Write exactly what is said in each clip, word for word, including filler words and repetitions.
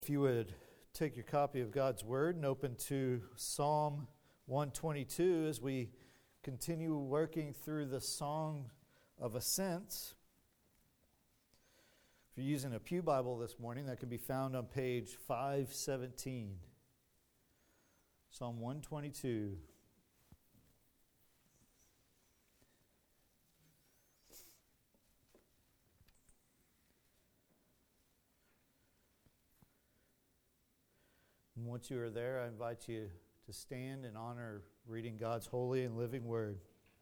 If you would take your copy of God's Word and open to Psalm one twenty-two as we continue working through the Song of Ascents. If you're using a Pew Bible this morning, that can be found on page five seventeen. Psalm one twenty-two. And once you are there, I invite you to stand in honor of reading God's holy and living Word.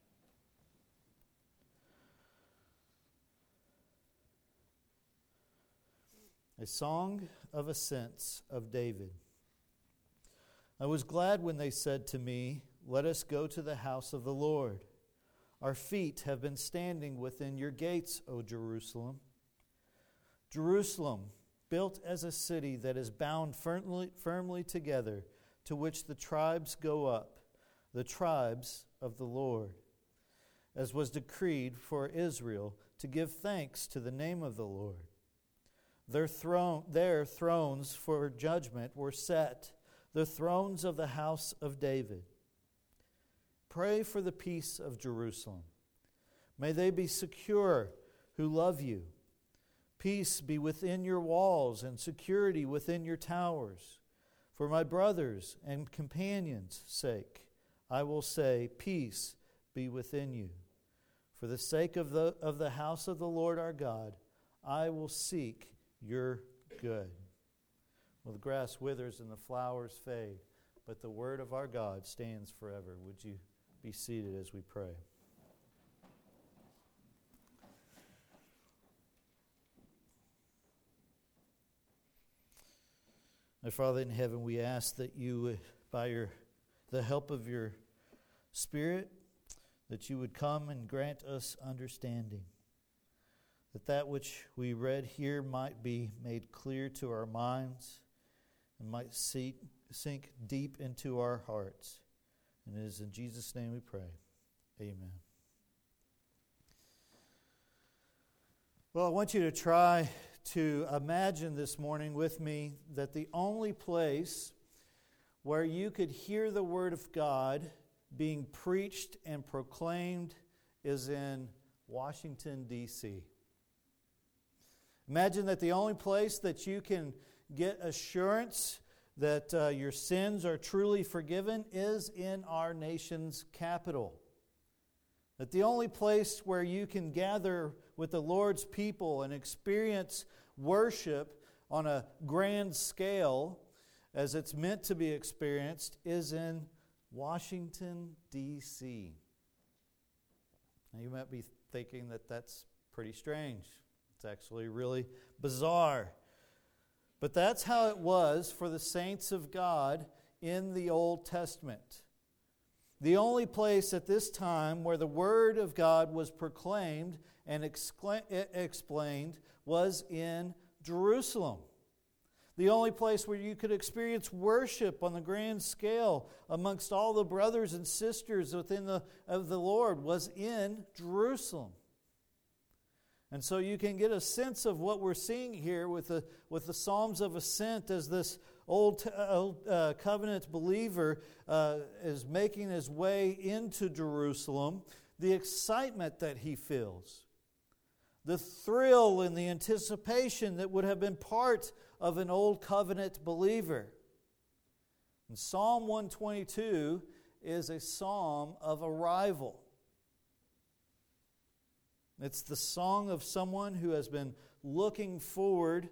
A Song of Ascents of David. I was glad when they said to me, "Let us go to the house of the Lord. Our feet have been standing within your gates, O Jerusalem. Jerusalem, built as a city that is bound firmly, firmly together, to which the tribes go up, the tribes of the Lord, as was decreed for Israel, to give thanks to the name of the Lord. Their throne, their thrones for judgment were set, the thrones of the house of David. Pray for the peace of Jerusalem. May they be secure who love you. Peace be within your walls and security within your towers. For my brothers and companions' sake, I will say, peace be within you. For the sake of the, of the house of the Lord our God, I will seek your good." Well, the grass withers and the flowers fade, but the word of our God stands forever. Would you be seated as we pray? My Father in heaven, we ask that you, by your, the help of your Spirit, that you would come and grant us understanding, that that which we read here might be made clear to our minds and might sink, sink deep into our hearts. And it is in Jesus' name we pray. Amen. Well, I want you to try to imagine this morning with me that the only place where you could hear the Word of God being preached and proclaimed is in Washington, D C Imagine that the only place that you can get assurance that uh, your sins are truly forgiven is in our nation's capital. That the only place where you can gather with the Lord's people and experience worship on a grand scale as it's meant to be experienced is in Washington, D C Now you might be thinking that that's pretty strange. It's actually really bizarre. But that's how it was for the saints of God in the Old Testament. The only place at this time where the Word of God was proclaimed and excla- explained was in Jerusalem. The only place where you could experience worship on the grand scale amongst all the brothers and sisters within the of the Lord was in Jerusalem. And so you can get a sense of what we're seeing here with the with the Psalms of Ascent as this Old, old uh, covenant believer uh, is making his way into Jerusalem, the excitement that he feels, the thrill and the anticipation that would have been part of an Old Covenant believer. And Psalm one twenty-two is a psalm of arrival. It's the song of someone who has been looking forward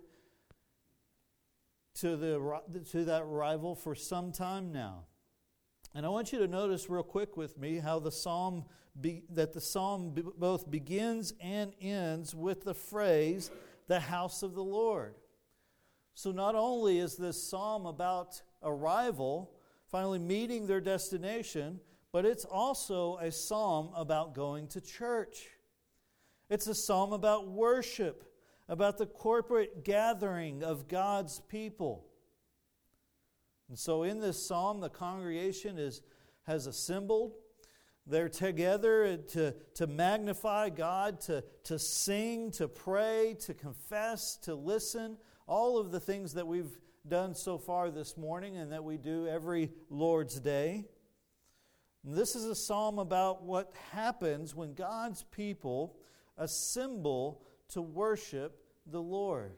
to the to that arrival for some time now. And I want you to notice real quick with me how the psalm be, that the psalm be, both begins and ends with the phrase, "the house of the Lord." So not only is this psalm about arrival, finally meeting their destination, but it's also a psalm about going to church. It's a psalm about worship, about the corporate gathering of God's people. And so in this psalm, the congregation is has assembled. They're together to, to magnify God, to, to sing, to pray, to confess, to listen, all of the things that we've done so far this morning and that we do every Lord's Day. And this is a psalm about what happens when God's people assemble to worship the Lord.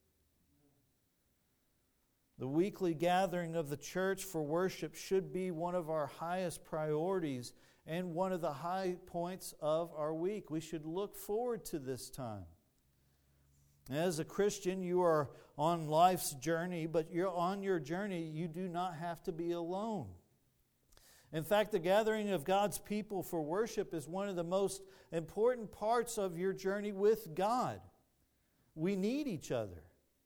The weekly gathering of the church for worship should be one of our highest priorities and one of the high points of our week. We should look forward to this time. As a Christian, you are on life's journey, but you're on your journey, you do not have to be alone. In fact, the gathering of God's people for worship is one of the most important parts of your journey with God. We need each other.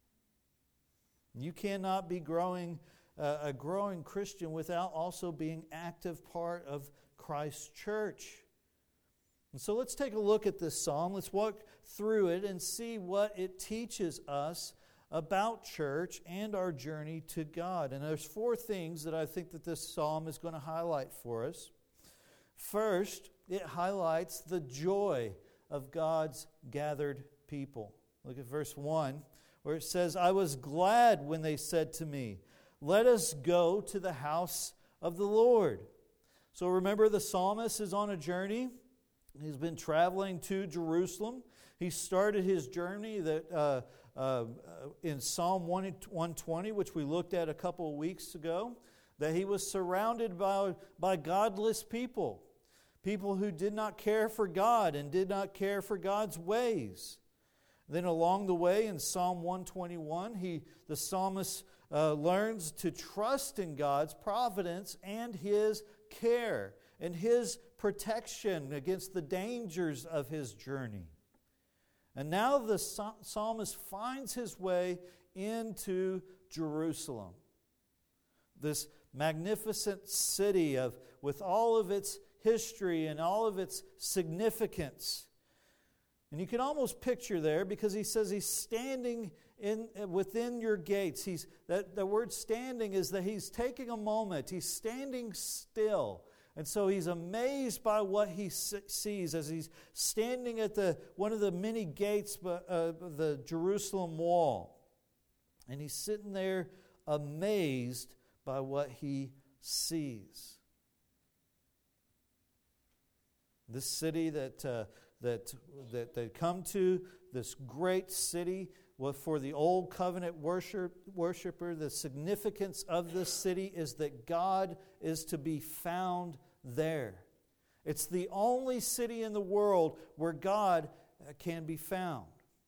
You cannot be growing uh, a growing Christian without also being active part of Christ's church. And so let's take a look at this psalm. Let's walk through it and see what it teaches us about church and our journey to God. And there's four things that I think that this psalm is going to highlight for us. First, it highlights the joy of God's gathered people. Look at verse one, where it says, I was glad when they said to me, let us go to the house of the Lord. So remember, the psalmist is on a journey. He's been traveling to Jerusalem. He started his journey that uh, uh, in Psalm one twenty, which we looked at a couple of weeks ago, that he was surrounded by, by godless people, people who did not care for God and did not care for God's ways. Then along the way in Psalm one twenty-one, he, the psalmist uh, learns to trust in God's providence and His care and His protection against the dangers of his journey. And now the psalmist finds his way into Jerusalem, this magnificent city of with all of its history and all of its significance. And you can almost picture there, because he says he's standing in within your gates. He's that the word standing is that he's taking a moment. He's standing still. And so he's amazed by what he sees as he's standing at the one of the many gates of uh, the Jerusalem wall. And he's sitting there amazed by what he sees. This city that uh, that that they come to, this great city, well, for the old covenant worship, worshiper, the significance of this city is that God is to be found there. It's the only city in the world where God can be found.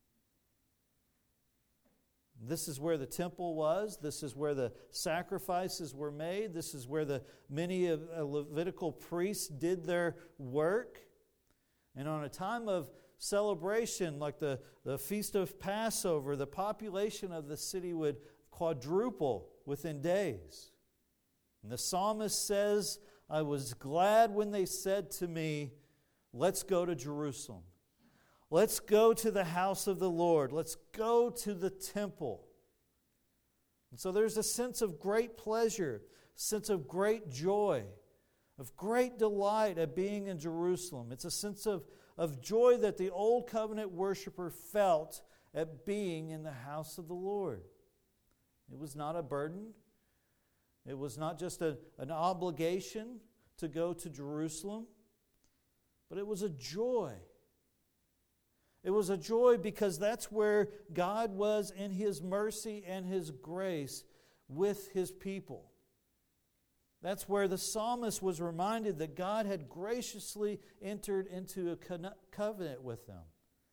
This is where the temple was. This is where the sacrifices were made. This is where the many of uh, Levitical priests did their work. And on a time of celebration like the, the Feast of Passover, the population of the city would quadruple within days. And the psalmist says, I was glad when they said to me, let's go to Jerusalem. Let's go to the house of the Lord. Let's go to the temple. And so there's a sense of great pleasure, a sense of great joy, of great delight at being in Jerusalem. It's a sense of, of joy that the old covenant worshiper felt at being in the house of the Lord. It was not a burden. It was not just a, an obligation to go to Jerusalem, but it was a joy. It was a joy because that's where God was in His mercy and His grace with His people. That's where the psalmist was reminded that God had graciously entered into a covenant with them.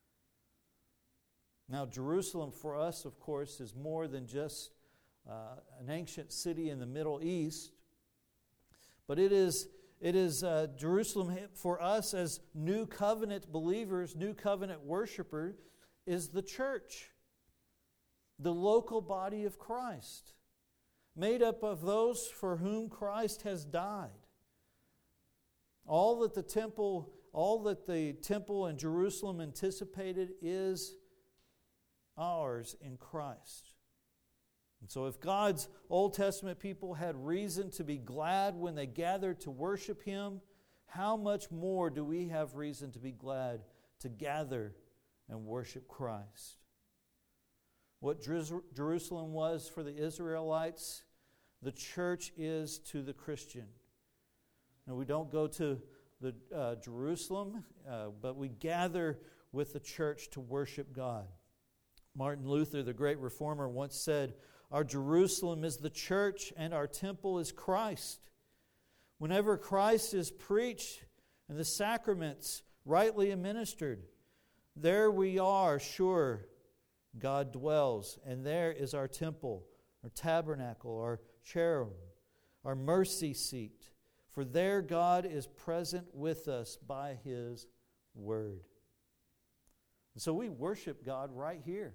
Now, Jerusalem for us, of course, is more than just uh, an ancient city in the Middle East, but it is It is uh, Jerusalem for us as new covenant believers, new covenant worshipers, is the church, the local body of Christ, made up of those for whom Christ has died. All that the temple, all that the temple in Jerusalem anticipated is ours in Christ. And so if God's Old Testament people had reason to be glad when they gathered to worship Him, how much more do we have reason to be glad to gather and worship Christ? what Jerusalem was for the Israelites, the church is to the Christian. Now, we don't go to the uh, Jerusalem, uh, but we gather with the church to worship God. Martin Luther, the great reformer, once said, "Our Jerusalem is the church and our temple is Christ." Whenever Christ is preached and the sacraments rightly administered, there we are sure God dwells, and there is our temple, our tabernacle, our cherub, our mercy seat. For there God is present with us by His Word. And so we worship God right here.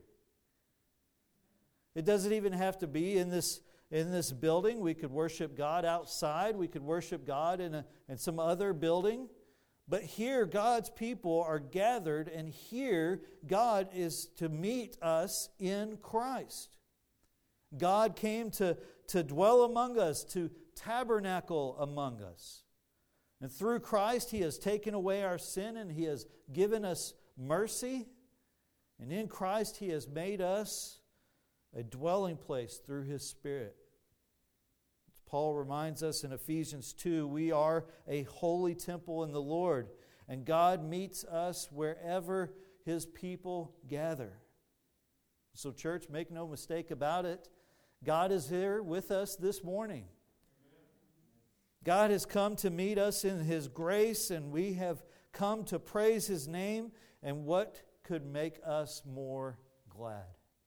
It doesn't even have to be in this, in this building. We could worship God outside. We could worship God in, a, in some other building. But here, God's people are gathered, and here, God is to meet us in Christ. God came to, to dwell among us, to tabernacle among us. And through Christ, He has taken away our sin, and He has given us mercy. And in Christ, He has made us a dwelling place through His Spirit. Paul reminds us in Ephesians two, we are a holy temple in the Lord, and God meets us wherever His people gather. So, church, make no mistake about it. God is here with us this morning. God has come to meet us in His grace, and we have come to praise His name. And what could make us more glad?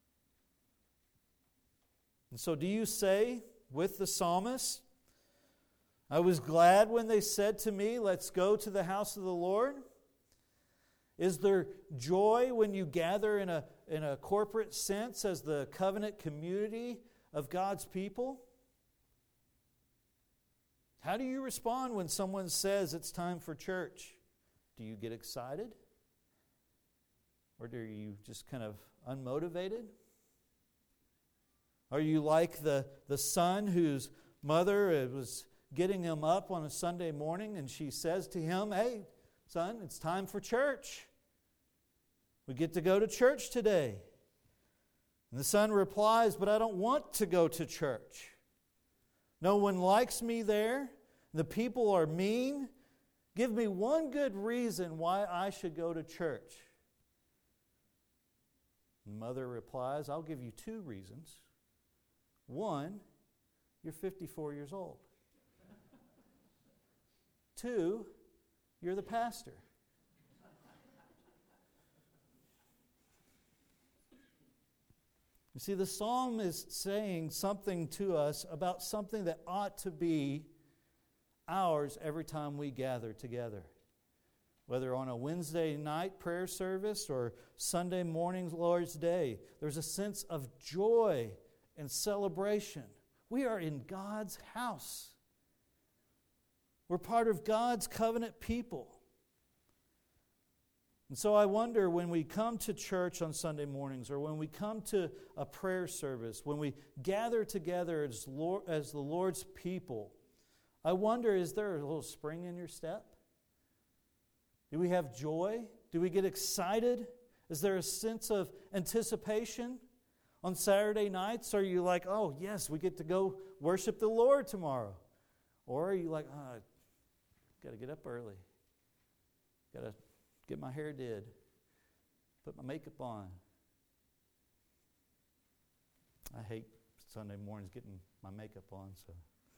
And so, do you say with the psalmist, "I was glad when they said to me, 'Let's go to the house of the Lord'"? Is there joy when you gather in a, in a corporate sense as the covenant community of God's people? How do you respond when someone says it's time for church? Do you get excited? Or are you just kind of unmotivated? Are you like the, the son whose mother was getting him up on a Sunday morning and she says to him, "Hey, son, it's time for church. We get to go to church today." And the son replies, "But I don't want to go to church. No one likes me there. The people are mean. Give me one good reason why I should go to church." The mother replies, "I'll give you two reasons. One, you're fifty-four years old. Two, you're the pastor." You see, the psalm is saying something to us about something that ought to be ours every time we gather together. Whether on a Wednesday night prayer service or Sunday morning Lord's Day, there's a sense of joy and celebration. We are in God's house. We're part of God's covenant people. And so I wonder, when we come to church on Sunday mornings, or when we come to a prayer service, when we gather together as, Lord, as the Lord's people, I wonder, is there a little spring in your step? Do we have joy? Do we get excited? Is there a sense of anticipation? On Saturday nights, are you like, "Oh, yes, we get to go worship the Lord tomorrow"? Or are you like, "Oh, got to get up early. Got to get my hair did. Put my makeup on." I hate Sunday mornings getting my makeup on, so.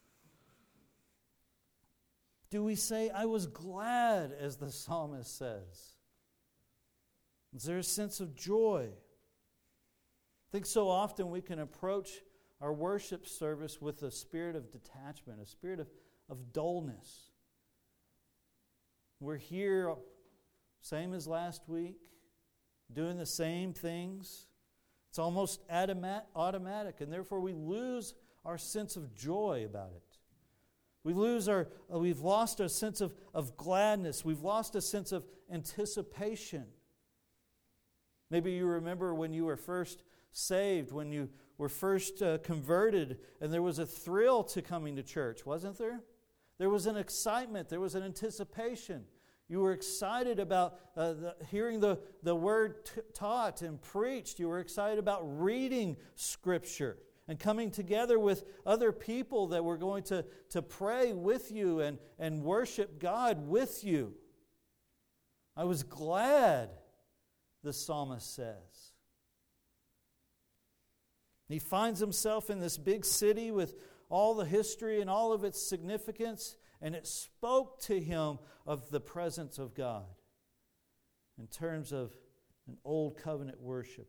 Do we say, "I was glad," as the psalmist says? Is there a sense of joy? I think so often we can approach our worship service with a spirit of detachment, a spirit of, of dullness. We're here, same as last week, doing the same things. It's almost automatic, and therefore we lose our sense of joy about it. We lose our, we've lost a sense of, of gladness. We've lost a sense of anticipation. Maybe you remember when you were first saved, when you were first uh, converted, and there was a thrill to coming to church, wasn't there? There was an excitement, there was an anticipation. You were excited about uh, the, hearing the, the Word t- taught and preached. You were excited about reading Scripture and coming together with other people that were going to, to pray with you and, and worship God with you. I was glad, the psalmist says. He finds himself in this big city with all the history and all of its significance, and it spoke to him of the presence of God in terms of an old covenant worshiper.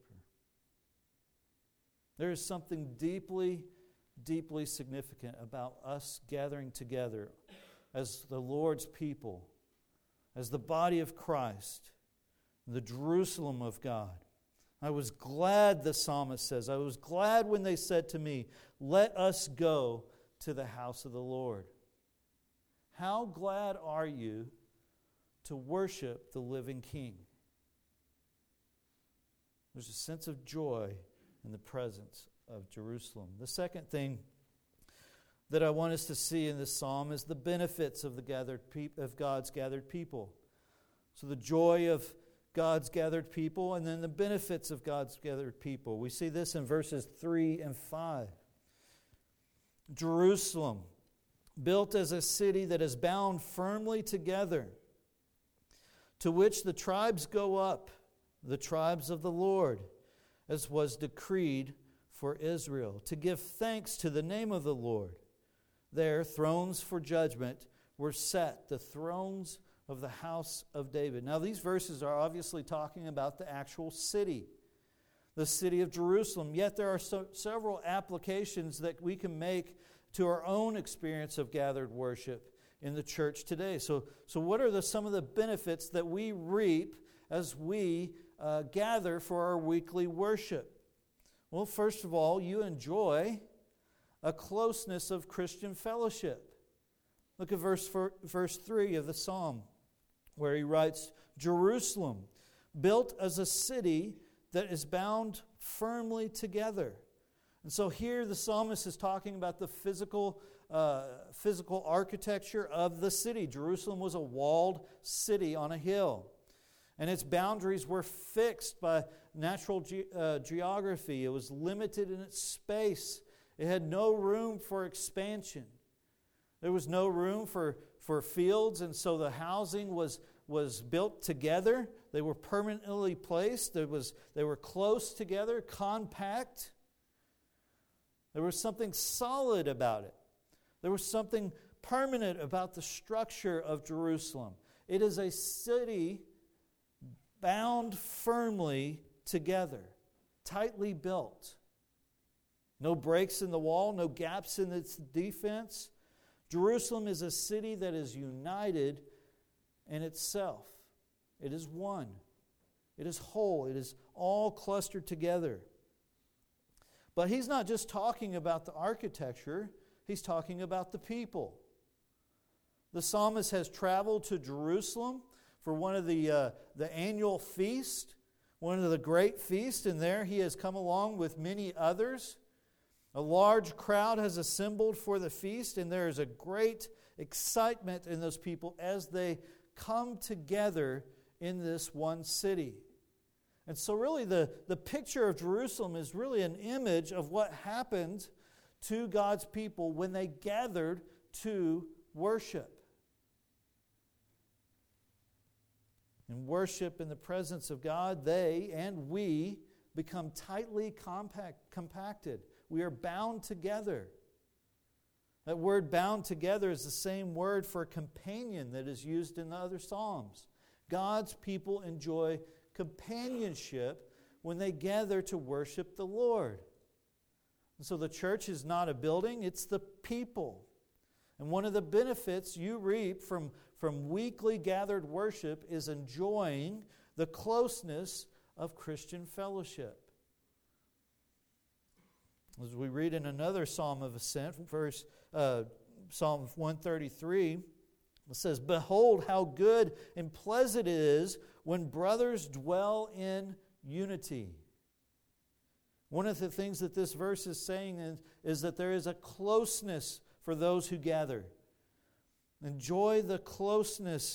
There is something deeply, deeply significant about us gathering together as the Lord's people, as the body of Christ, the Jerusalem of God. I was glad, the psalmist says, I was glad when they said to me, let us go to the house of the Lord. How glad are you to worship the living King? There's a sense of joy in the presence of Jerusalem. The second thing that I want us to see in this psalm is the benefits of the gathered pe- of God's gathered people. So the joy of God's gathered people, and then the benefits of God's gathered people. We see this in verses three and five. Jerusalem, built as a city that is bound firmly together, to which the tribes go up, the tribes of the Lord, as was decreed for Israel, to give thanks to the name of the Lord. There, thrones for judgment were set, the thrones of the house of David. Now, these verses are obviously talking about the actual city, the city of Jerusalem. Yet there are so, several applications that we can make to our own experience of gathered worship in the church today. So, so what are the, some of the benefits that we reap as we uh, gather for our weekly worship? Well, first of all, you enjoy a closeness of Christian fellowship. Look at verse, four, verse three of the psalm, where he writes, Jerusalem, built as a city that is bound firmly together. And so here the psalmist is talking about the physical, uh, physical architecture of the city. Jerusalem was a walled city on a hill, and its boundaries were fixed by natural ge- uh, geography. It was limited in its space. It had no room for expansion. There was no room for, for fields, and so the housing was, was built together. They were permanently placed. There was, they were close together, compact. There was something solid about it. There was something permanent about the structure of Jerusalem. It is a city bound firmly together, tightly built. No breaks in the wall, no gaps in its defense. Jerusalem is a city that is united in itself. It is one. It is whole. It is all clustered together. But he's not just talking about the architecture, he's talking about the people. The psalmist has traveled to Jerusalem for one of the, uh, the annual feast, one of the great feasts, and there he has come along with many others. A large crowd has assembled for the feast, and there is a great excitement in those people as they come together in this one city. And so really the, the picture of Jerusalem is really an image of what happened to God's people when they gathered to worship. In worship in the presence of God, they and we become tightly compact, compacted. We are bound together. That word bound together is the same word for companion that is used in the other Psalms. God's people enjoy companionship when they gather to worship the Lord. And so the church is not a building, it's the people. And one of the benefits you reap from, from weekly gathered worship is enjoying the closeness of Christian fellowship. As we read in another Psalm of Ascent, verse uh, Psalm one thirty-three, it says, Behold how good and pleasant it is when brothers dwell in unity. One of the things that this verse is saying is, is that there is a closeness for those who gather. Enjoy the closeness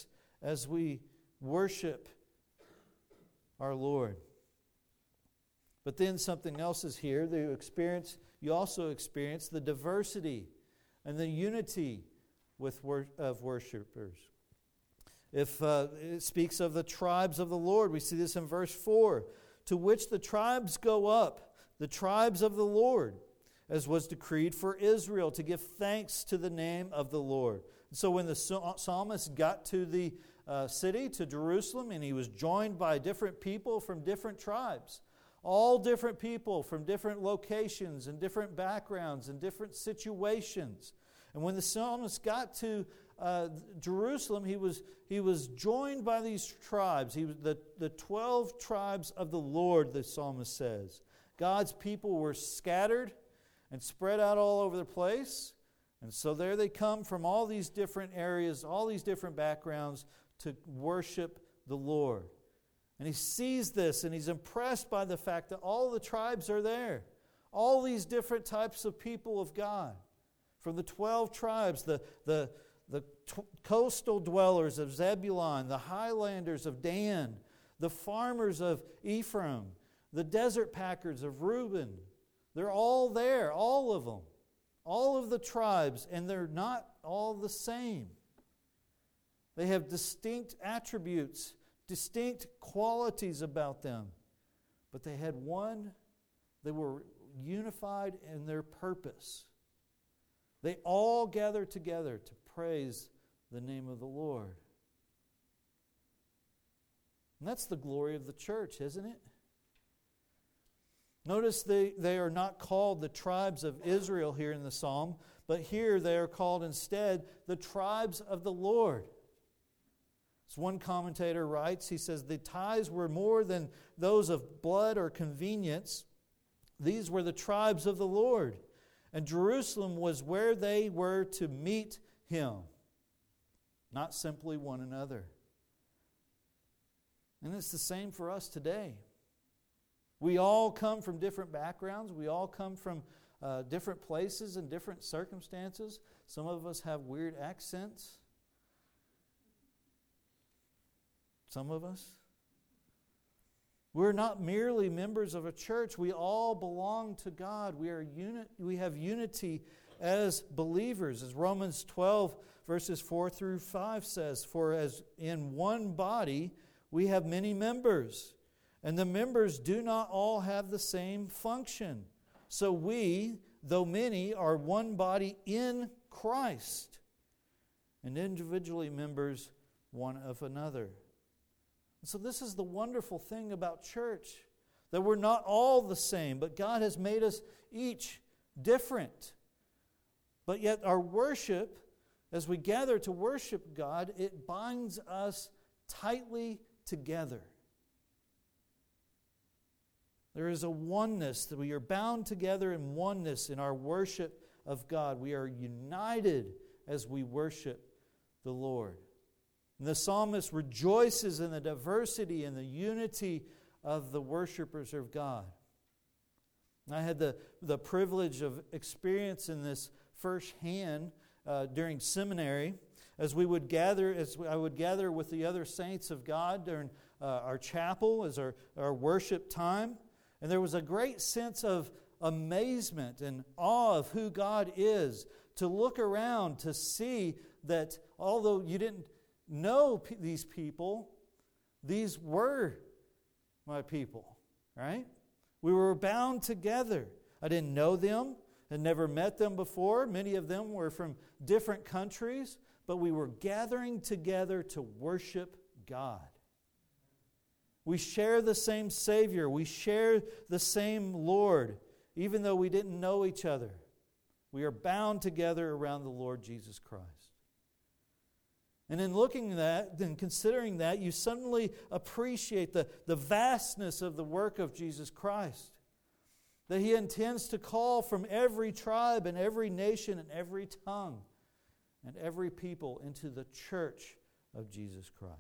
as we worship our Lord. But then something else is here. You experience, you also experience the diversity and the unity with wor- of worshipers. If uh, it speaks of the tribes of the Lord, we see this in verse four. To which the tribes go up, the tribes of the Lord, as was decreed for Israel, to give thanks to the name of the Lord. And so when the psalmist got to the uh, city, to Jerusalem, and he was joined by different people from different tribes, all different people from different locations and different backgrounds and different situations. And when the psalmist got to uh, Jerusalem, he was he was joined by these tribes. He was the, the twelve tribes of the Lord, the psalmist says. God's people were scattered and spread out all over the place. And so there they come from all these different areas, all these different backgrounds to worship the Lord. And he sees this and he's impressed by the fact that all the tribes are there. All these different types of people of God. From the twelve tribes, the, the, the t- coastal dwellers of Zebulun, the highlanders of Dan, the farmers of Ephraim, the desert packers of Reuben. They're all there, all of them. All of the tribes, and they're not all the same. They have distinct attributes, distinct qualities about them. But they had one, they were unified in their purpose. They all gathered together to praise the name of the Lord. And that's the glory of the church, isn't it? Notice they, they are not called the tribes of Israel here in the psalm, but here they are called instead the tribes of the Lord. As one commentator writes, he says, the tithes were more than those of blood or convenience. These were the tribes of the Lord. And Jerusalem was where they were to meet Him, not simply one another. And it's the same for us today. We all come from different backgrounds. We all come from uh, different places and different circumstances. Some of us have weird accents. Some of us. We're not merely members of a church. We all belong to God. We are uni- we have unity as believers. As Romans twelve, verses four through five says, for as in one body we have many members, and the members do not all have the same function. So we, though many, are one body in Christ, and individually members one of another. So this is the wonderful thing about church, that we're not all the same, but God has made us each different. But yet our worship, as we gather to worship God, it binds us tightly together. There is a oneness, that we are bound together in oneness in our worship of God. We are united as we worship the Lord. And the psalmist rejoices in the diversity and the unity of the worshipers of God. I had the, the privilege of experiencing this firsthand uh, during seminary, as we would gather, as I would gather with the other saints of God during uh, our chapel, as our, our worship time. And there was a great sense of amazement and awe of who God is, to look around to see that although you didn't know p- these people, these were my people, right? We were bound together. I didn't know them, had never met them before. Many of them were from different countries, but we were gathering together to worship God. We share the same Savior. We share the same Lord, even though we didn't know each other. We are bound together around the Lord Jesus Christ. And in looking at that, and considering that, you suddenly appreciate the, the vastness of the work of Jesus Christ. That He intends to call from every tribe and every nation and every tongue and every people into the church of Jesus Christ.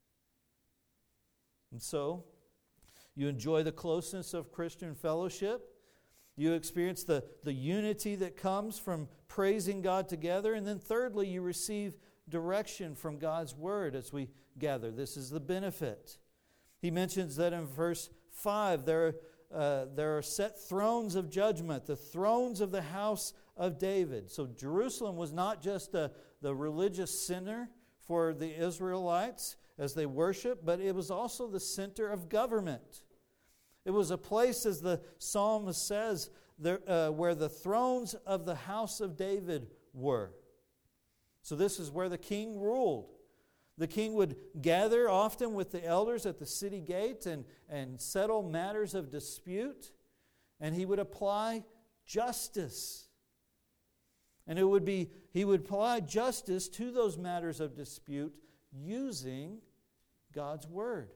And so, you enjoy the closeness of Christian fellowship. You experience the, the unity that comes from praising God together. And then thirdly, you receive direction from God's Word as we gather. This is the benefit. He mentions that in verse five, there, uh, there are set thrones of judgment, the thrones of the house of David. So Jerusalem was not just a, the religious center for the Israelites as they worship, but it was also the center of government. It was a place, as the psalmist says, there, uh, where the thrones of the house of David were. So this is where the king ruled. The king would gather often with the elders at the city gate and, and settle matters of dispute, and he would apply justice. And it would be he would apply justice to those matters of dispute using God's Word.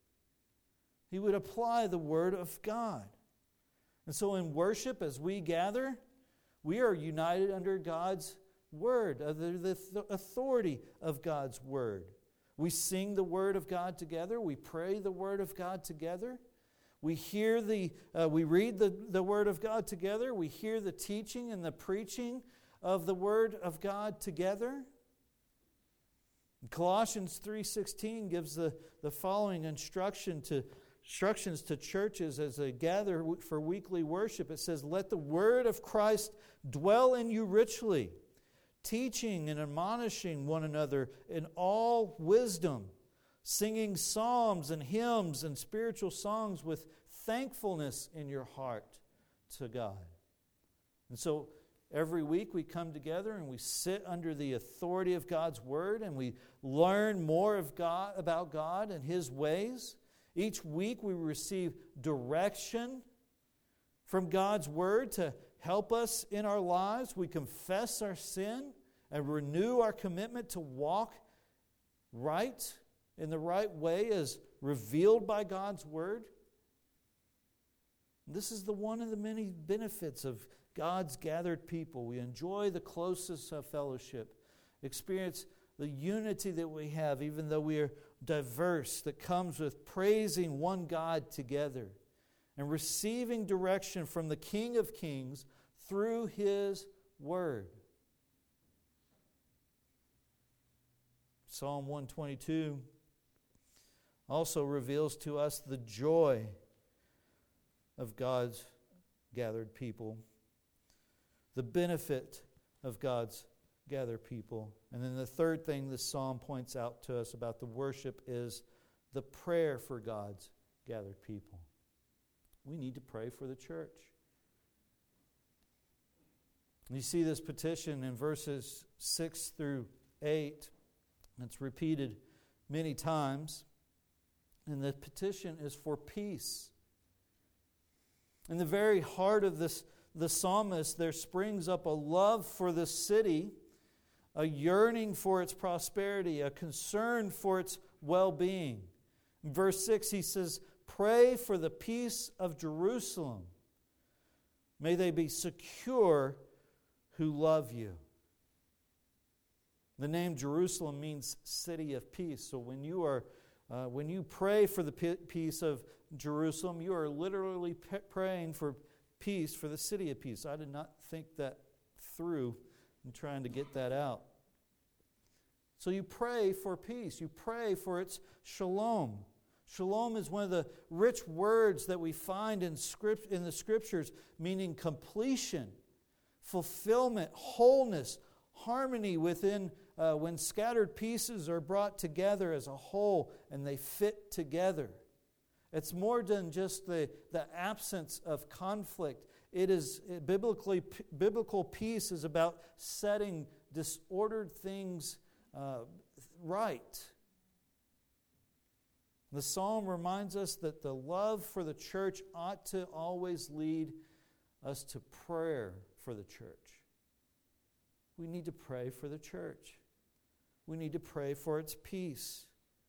He would apply the Word of God. And so in worship, as we gather, we are united under God's Word, under the authority of God's Word. We sing the Word of God together. We pray the Word of God together. We hear the, uh, we read the, the Word of God together. We hear the teaching and the preaching of the Word of God together. Colossians three sixteen gives the, the following instruction to instructions to churches as they gather for weekly worship. It says, "Let the word of Christ dwell in you richly, teaching and admonishing one another in all wisdom, singing psalms and hymns and spiritual songs with thankfulness in your heart to God." And so every week we come together and we sit under the authority of God's Word and we learn more of God, about God and His ways. Each week we receive direction from God's Word to help us in our lives. We confess our sin and renew our commitment to walk right in the right way as revealed by God's Word. This is the one of the many benefits of God's gathered people. We enjoy the closest of fellowship, experience the unity that we have, even though we are diverse, that comes with praising one God together and receiving direction from the King of Kings through His Word. Psalm one twenty-two also reveals to us the joy of God's gathered people, the benefit of God's gathered people. And then the third thing this psalm points out to us about the worship is the prayer for God's gathered people. We need to pray for the church. You see this petition in verses six through eight. It's repeated many times. And the petition is for peace. In the very heart of this, the psalmist, there springs up a love for the city, a yearning for its prosperity, a concern for its well-being. In verse six, he says, "Pray for the peace of Jerusalem. May they be secure who love you." The name Jerusalem means city of peace. So when you are, uh, when you pray for the peace of Jerusalem, you are literally p- praying for peace for the city of peace. I did not think that through in trying to get that out. So you pray for peace. You pray for its shalom. Shalom is one of the rich words that we find in script in the Scriptures, meaning completion, fulfillment, wholeness, harmony within uh, when scattered pieces are brought together as a whole and they fit together. It's more than just the, the absence of conflict. It is it, biblically p- biblical peace is about setting disordered things uh, right. The psalm reminds us that the love for the church ought to always lead us to prayer for the church. We need to pray for the church. We need to pray for its peace.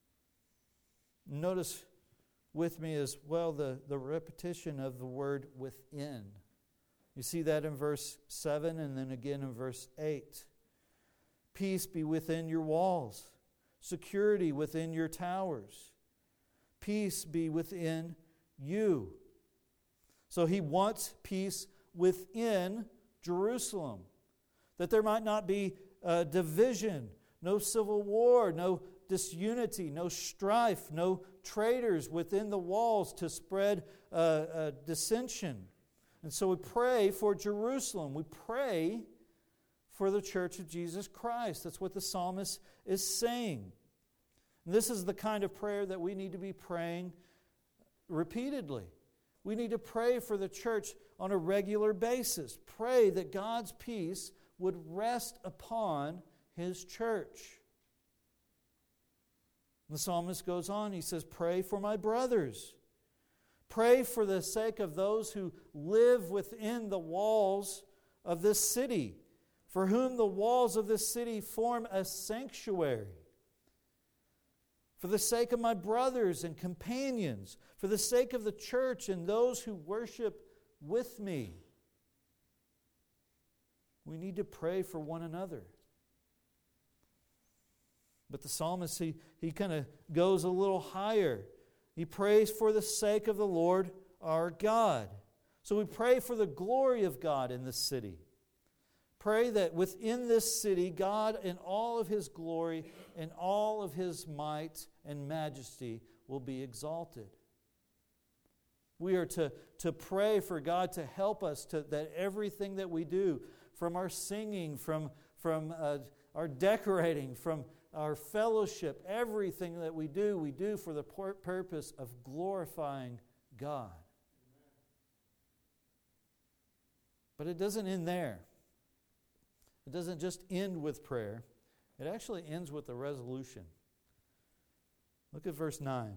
Notice with me as well the, the repetition of the word within. You see that in verse seven and then again in verse eight. Peace be within your walls, security within your towers. Peace be within you. So he wants peace within Jerusalem, that there might not be uh, division no civil war, no disunity, no strife, no traitors within the walls to spread uh, uh, dissension. And so we pray for Jerusalem. We pray for the church of Jesus Christ. That's what the psalmist is saying. And this is the kind of prayer that we need to be praying repeatedly. We need to pray for the church on a regular basis. Pray that God's peace would rest upon His church. The psalmist goes on, he says, pray for my brothers. Pray for the sake of those who live within the walls of this city, for whom the walls of this city form a sanctuary. For the sake of my brothers and companions, for the sake of the church and those who worship with me. We need to pray for one another. But the psalmist, he, he kind of goes a little higher. He prays for the sake of the Lord our God. So we pray for the glory of God in this city. Pray that within this city, God in all of His glory and all of His might and majesty will be exalted. We are to, to pray for God to help us to, that everything that we do, from our singing, from, from uh, our decorating, from our fellowship, everything that we do, we do for the pur- purpose of glorifying God. But it doesn't end there. It doesn't just end with prayer. It actually ends with a resolution. Look at verse nine.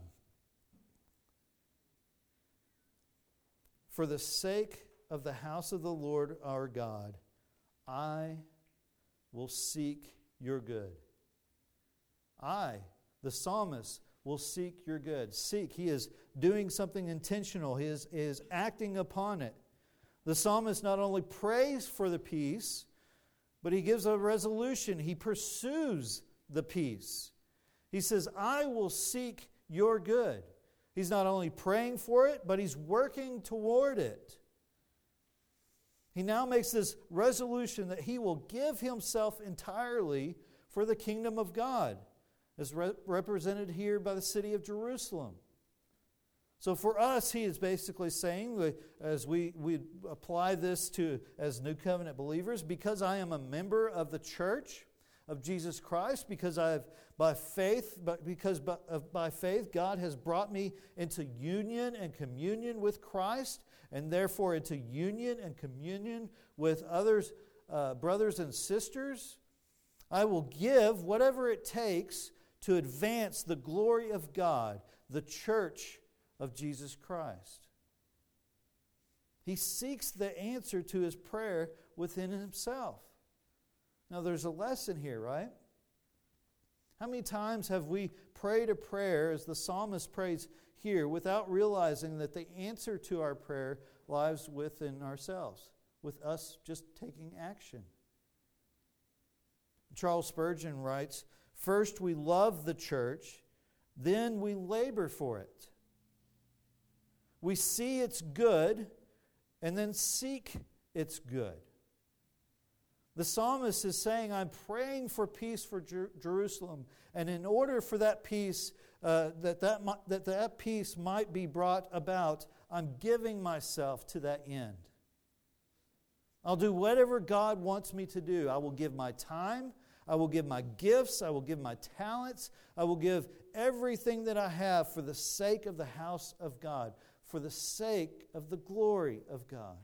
For the sake of the house of the Lord our God, I will seek your good. I, the psalmist, will seek your good. Seek. He is doing something intentional. He is, is acting upon it. The psalmist not only prays for the peace, but he gives a resolution. He pursues the peace. He says, I will seek your good. He's not only praying for it, but he's working toward it. He now makes this resolution that he will give himself entirely for the kingdom of God, as re- represented here by the city of Jerusalem. So for us, he is basically saying, as we, we apply this to as New Covenant believers, because I am a member of the church of Jesus Christ, because I have by faith, but because by, of, by faith God has brought me into union and communion with Christ, and therefore into union and communion with others, uh, brothers and sisters, I will give whatever it takes to advance the glory of God, the church of Jesus Christ. He seeks the answer to his prayer within himself. Now there's a lesson here, right? How many times have we prayed a prayer, as the psalmist prays here, without realizing that the answer to our prayer lies within ourselves, with us just taking action? Charles Spurgeon writes, first we love the church, then we labor for it. We see its good, and then seek its good. The psalmist is saying, I'm praying for peace for Jer- Jerusalem, and in order for that peace, uh, that, that, mi- that that peace might be brought about, I'm giving myself to that end. I'll do whatever God wants me to do. I will give my time, I will give my gifts, I will give my talents, I will give everything that I have for the sake of the house of God, for the sake of the glory of God.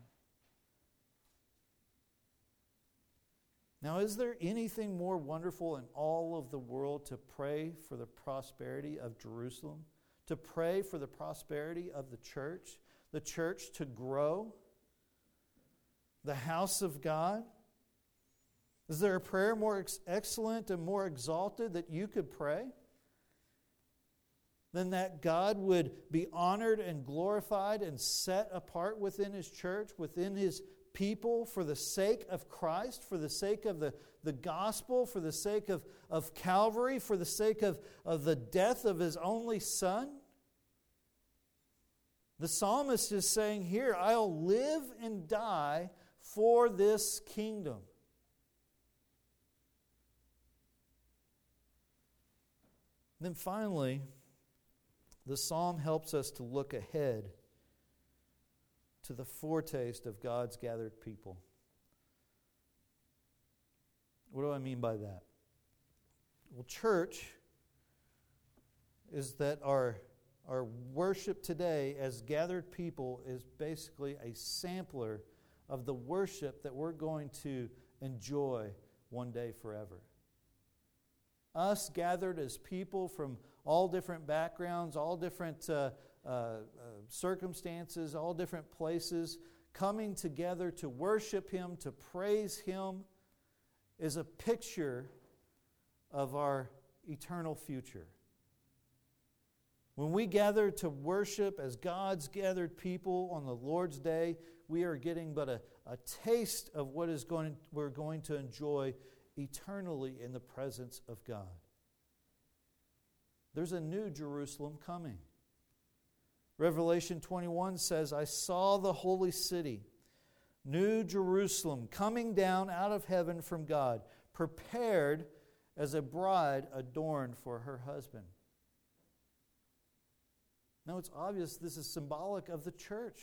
Now, is there anything more wonderful in all of the world to pray for the prosperity of Jerusalem? To pray for the prosperity of the church? The church to grow? The house of God? Is there a prayer more ex- excellent and more exalted that you could pray than that God would be honored and glorified and set apart within His church, within His people, for the sake of Christ, for the sake of the, the gospel, for the sake of, of Calvary, for the sake of, of the death of His only Son? The psalmist is saying here, I'll live and die for this kingdom. then finally, the psalm helps us to look ahead to the foretaste of God's gathered people. What do I mean by that? Well, church is that our, our worship today as gathered people is basically a sampler of the worship that we're going to enjoy one day forever. Us gathered as people from all different backgrounds, all different uh, uh, uh, circumstances, all different places, coming together to worship Him, to praise Him, is a picture of our eternal future. When we gather to worship as God's gathered people on the Lord's Day, we are getting but a, a taste of what is going we're going to enjoy eternally in the presence of God. There's a new Jerusalem coming. Revelation twenty-one says, I saw the holy city, New Jerusalem, coming down out of heaven from God, prepared as a bride adorned for her husband. Now it's obvious this is symbolic of the church.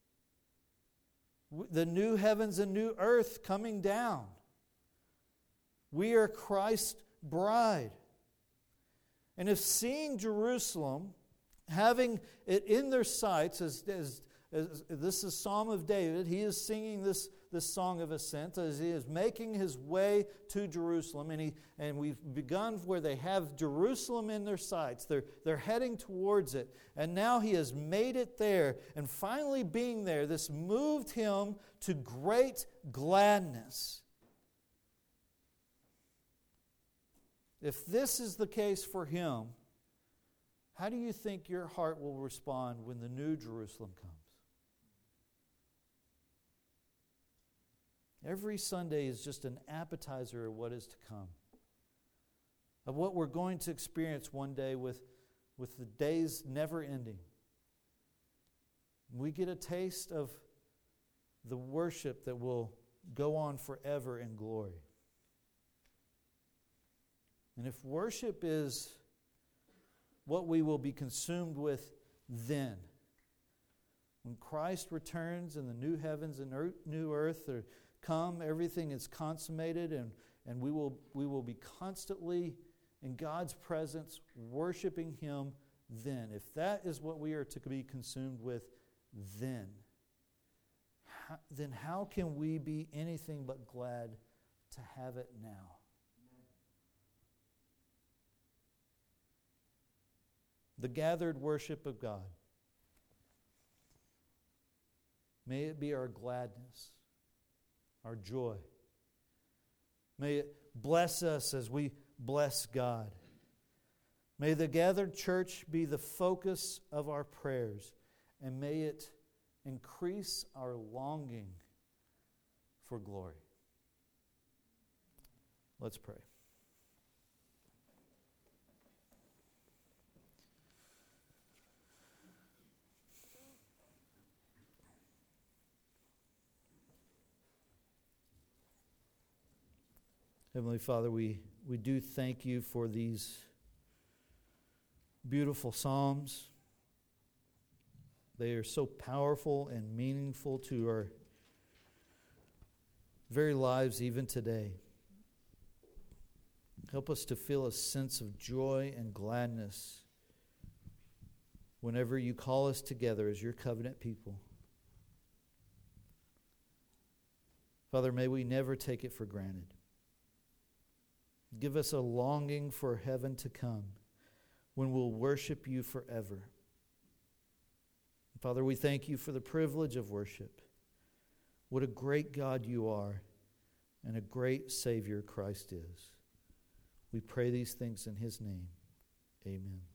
The new heavens and new earth coming down. We are Christ's bride. And if seeing Jerusalem, having it in their sights, as, as, as this is Psalm of David, he is singing this, this song of ascent as he is making his way to Jerusalem. And, he, and we've begun where they have Jerusalem in their sights. They're, they're heading towards it. And now he has made it there. And finally being there, this moved him to great gladness. If this is the case for him, how do you think your heart will respond when the new Jerusalem comes? Every Sunday is just an appetizer of what is to come, of what we're going to experience one day with, with the days never ending. We get a taste of the worship that will go on forever in glory. And if worship is what we will be consumed with then, when Christ returns and the new heavens and earth, new earth are come, everything is consummated, and, and we will we will be constantly in God's presence worshiping Him then. If that is what we are to be consumed with then, how, then how can we be anything but glad to have it now? The gathered worship of God. May it be our gladness, our joy. May it bless us as we bless God. May the gathered church be the focus of our prayers, and may it increase our longing for glory. Let's pray. Heavenly Father, we, we do thank you for these beautiful psalms. They are so powerful and meaningful to our very lives even today. Help us to feel a sense of joy and gladness whenever you call us together as your covenant people. Father, may we never take it for granted. Give us a longing for heaven to come when we'll worship you forever. Father, we thank you for the privilege of worship. What a great God you are and a great Savior Christ is. We pray these things in His name. Amen.